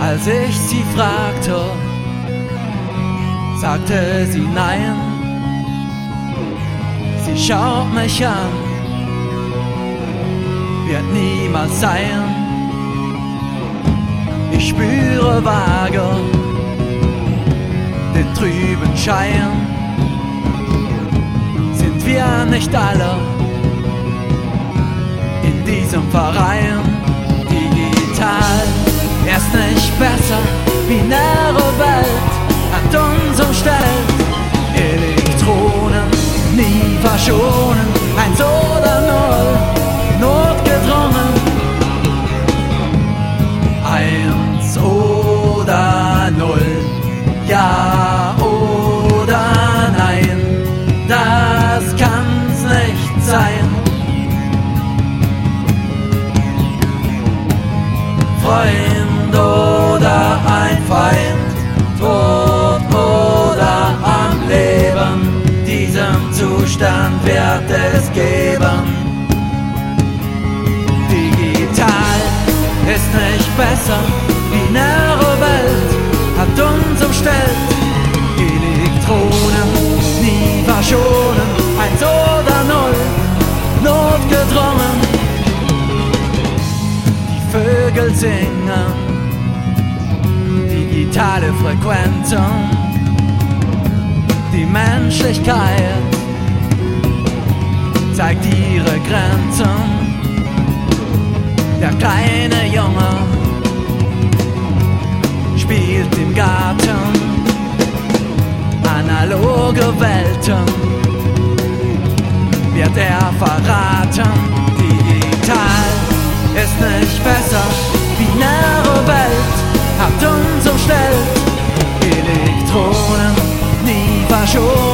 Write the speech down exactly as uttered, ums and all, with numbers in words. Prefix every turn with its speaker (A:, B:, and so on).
A: Als ich sie fragte, sagte sie nein. Sie schaut mich an, wird niemals sein. Ich spüre vage den trüben Schein. Sind wir nicht alle in diesem Verein? Digital ist nicht besser, binäre Welt hat uns umstellt. Elektronen nie verschonen, eins oder null, notgedrungen. Eins oder null, ja oder nein, das kann's nicht sein. Freund oder ein Feind, tot oder am Leben, diesem Zustand wird es geben. Digital ist nicht besser, binäre Welt hat uns umstellt. Elektronen nie verschonen, eins oder null, notgedrungen. Die Vögel singen digitale Frequenzen. Die Menschlichkeit zeigt ihre Grenzen. Der kleine Junge spielt im Garten, analoge Welten wird er verraten. Digital ist nicht besser, binäre Welt hat uns umstellt. Elektronen nie verschonen,